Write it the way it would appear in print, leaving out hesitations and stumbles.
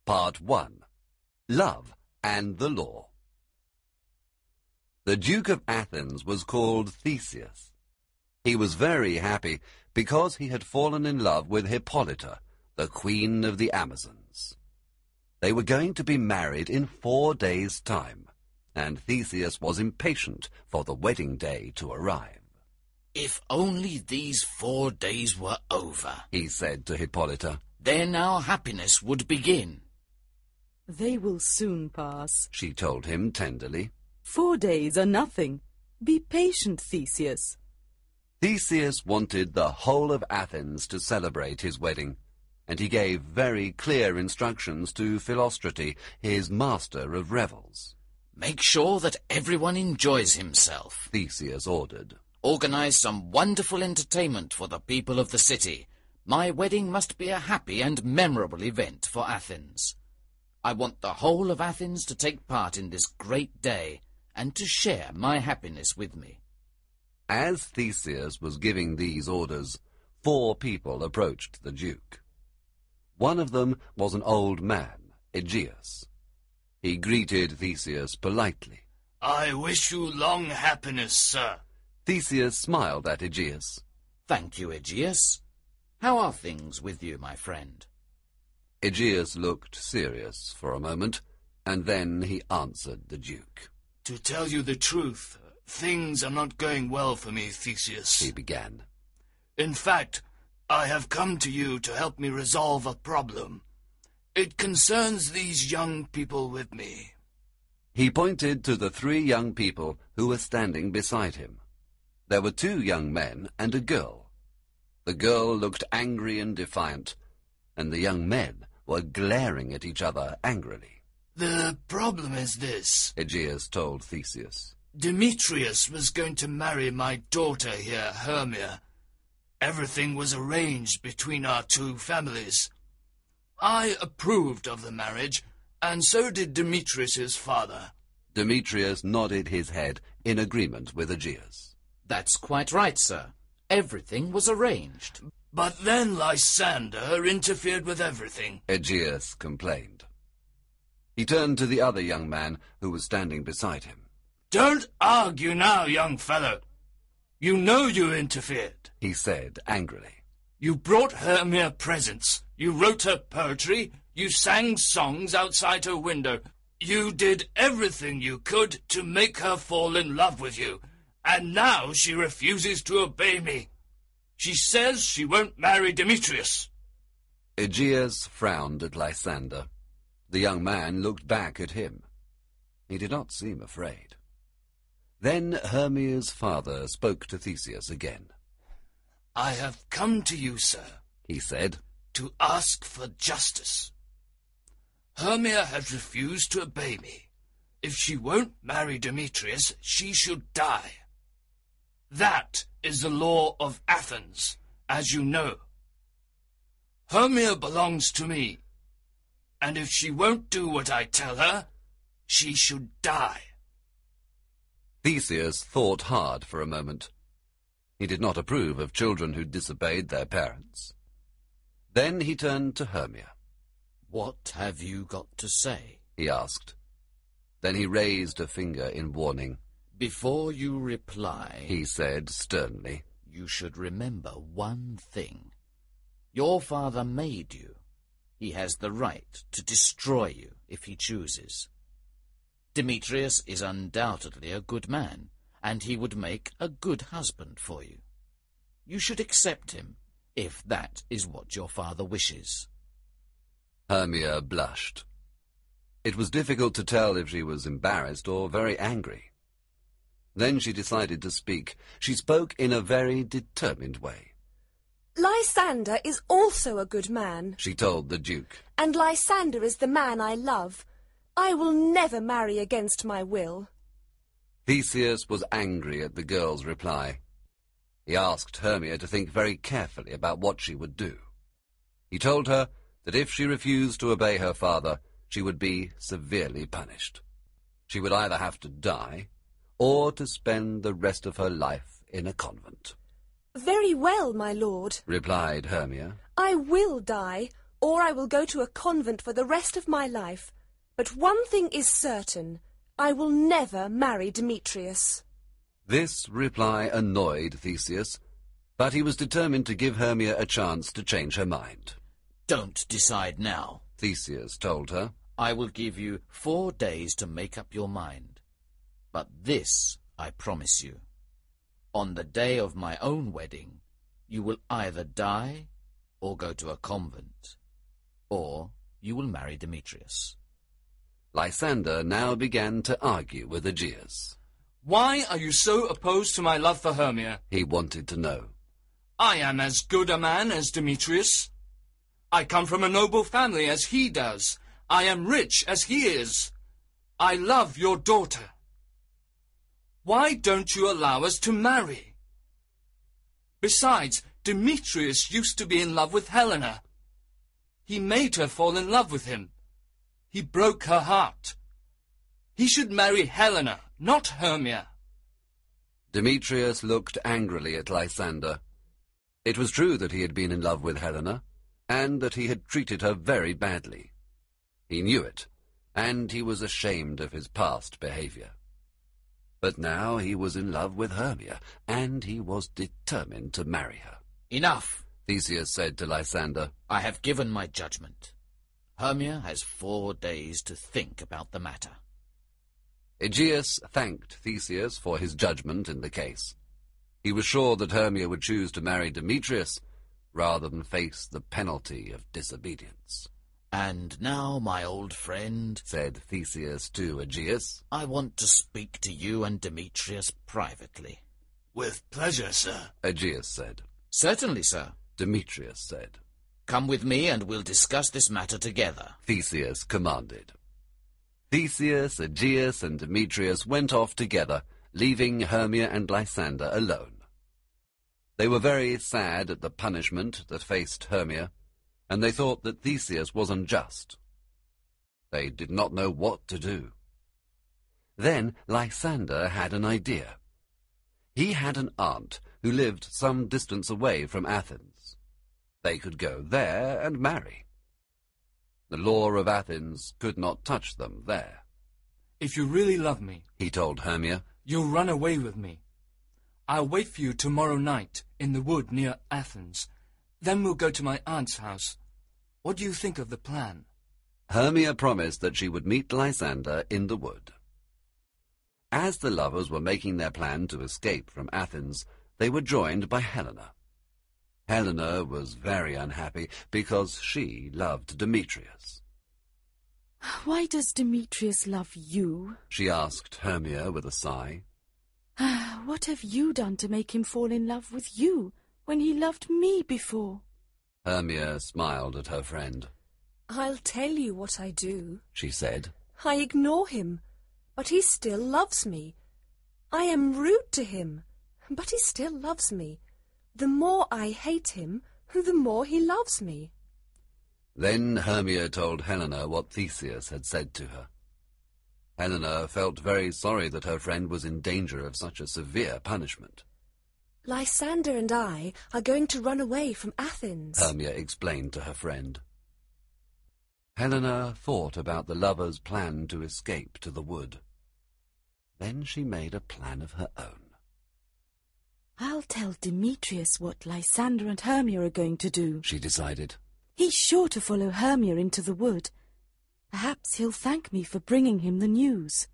Part 1. Love and the Law. The Duke of Athens was called Theseus. He was very happy because he had fallen in love with Hippolyta, the queen of the Amazons. They were going to be married in 4 days' time, and Theseus was impatient for the wedding day to arrive. "If only these 4 days were over," he said to Hippolyta. "Then our happiness would begin." "They will soon pass," she told him tenderly. 4 days are nothing. Be patient, Theseus. Theseus wanted the whole of Athens to celebrate his wedding, and he gave very clear instructions to Philostrate, his master of revels. "Make sure that everyone enjoys himself," Theseus ordered. "Organize some wonderful entertainment for the people of the city. My wedding must be a happy and memorable event for Athens. I want the whole of Athens to take part in this great day and to share my happiness with me." As Theseus was giving these orders, 4 people approached the Duke. One of them was an old man, Aegeus. He greeted Theseus politely. "I wish you long happiness, sir." Theseus smiled at Aegeus. "Thank you, Aegeus. How are things with you, my friend?" Aegeus looked serious for a moment, and then he answered the Duke. "To tell you the truth, things are not going well for me, Theseus," he began. "In fact, I have come to you to help me resolve a problem. It concerns these young people with me." He pointed to the 3 young people who were standing beside him. There were 2 young men and a girl. The girl looked angry and defiant, and the young men were glaring at each other angrily. "The problem is this," Aegeus told Theseus. "Demetrius was going to marry my daughter here, Hermia. Everything was arranged between our 2 families. I approved of the marriage, and so did Demetrius's father." Demetrius nodded his head in agreement with Aegeus. "That's quite right, sir. Everything was arranged." "But then Lysander interfered with everything," Aegeus complained. He turned to the other young man who was standing beside him. "Don't argue now, young fellow. You know you interfered," he said angrily. "You brought Hermia presents. You wrote her poetry. You sang songs outside her window. You did everything you could to make her fall in love with you. And now she refuses to obey me. She says she won't marry Demetrius." Aegeus frowned at Lysander. The young man looked back at him. He did not seem afraid. Then Hermia's father spoke to Theseus again. "I have come to you, sir," he said, "to ask for justice. Hermia has refused to obey me. If she won't marry Demetrius, she should die. That is the law of Athens, as you know. Hermia belongs to me, and if she won't do what I tell her, she should die." Theseus thought hard for a moment. He did not approve of children who disobeyed their parents. Then he turned to Hermia. "What have you got to say?" he asked. Then he raised a finger in warning. "Before you reply," he said sternly, "you should remember one thing. Your father made you. He has the right to destroy you if he chooses. Demetrius is undoubtedly a good man, and he would make a good husband for you. You should accept him, if that is what your father wishes." Hermia blushed. It was difficult to tell if she was embarrassed or very angry. Then she decided to speak. She spoke in a very determined way. "Lysander is also a good man," she told the Duke. "and Lysander is the man I love. I will never marry against my will." Theseus was angry at the girl's reply. He asked Hermia to think very carefully about what she would do. He told her that if she refused to obey her father, she would be severely punished. She would either have to die or to spend the rest of her life in a convent. "Very well, my lord," replied Hermia. "I will die, or I will go to a convent for the rest of my life. But one thing is certain. I will never marry Demetrius. This reply annoyed Theseus, but he was determined to give Hermia a chance to change her mind. Don't decide now, Theseus told her. I will give you 4 days to make up your mind. But this I promise you. On the day of my own wedding, you will either die or go to a convent, or you will marry Demetrius. Lysander now began to argue with Aegeus. Why are you so opposed to my love for Hermia? He wanted to know. I am as good a man as Demetrius. I come from a noble family as he does. I am rich as he is. I love your daughter. Why don't you allow us to marry? Besides, Demetrius used to be in love with Helena. He made her fall in love with him. He broke her heart. He should marry Helena, not Hermia. Demetrius looked angrily at Lysander. It was true that he had been in love with Helena, and that he had treated her very badly. He knew it, and he was ashamed of his past behavior. But now he was in love with Hermia, and he was determined to marry her. Enough, Theseus said to Lysander. I have given my judgment. Hermia has 4 days to think about the matter. Aegeus thanked Theseus for his judgment in the case. He was sure that Hermia would choose to marry Demetrius rather than face the penalty of disobedience. And now, my old friend, said Theseus to Aegeus, I want to speak to you and Demetrius privately. With pleasure, sir, Aegeus said. Certainly, sir, Demetrius said. Come with me and we'll discuss this matter together, Theseus commanded. Theseus, Aegeus, and Demetrius went off together, leaving Hermia and Lysander alone. They were very sad at the punishment that faced Hermia, and they thought that Theseus was unjust. They did not know what to do. Then Lysander had an idea. He had an aunt who lived some distance away from Athens. They could go there and marry. The law of Athens could not touch them there. If you really love me, he told Hermia, you'll run away with me. I'll wait for you tomorrow night in the wood near Athens. Then we'll go to my aunt's house. What do you think of the plan? Hermia promised that she would meet Lysander in the wood. As the lovers were making their plan to escape from Athens, they were joined by Helena. Helena was very unhappy because she loved Demetrius. Why does Demetrius love you? She asked Hermia with a sigh. What have you done to make him fall in love with you when he loved me before? Hermia smiled at her friend. I'll tell you what I do, she said. I ignore him, but he still loves me. I am rude to him, but he still loves me. The more I hate him, the more he loves me. Then Hermia told Helena what Theseus had said to her. Helena felt very sorry that her friend was in danger of such a severe punishment. Lysander and I are going to run away from Athens, Hermia explained to her friend. Helena thought about the lovers' plan to escape to the wood. Then she made a plan of her own. I'll tell Demetrius what Lysander and Hermia are going to do, she decided. He's sure to follow Hermia into the wood. Perhaps he'll thank me for bringing him the news.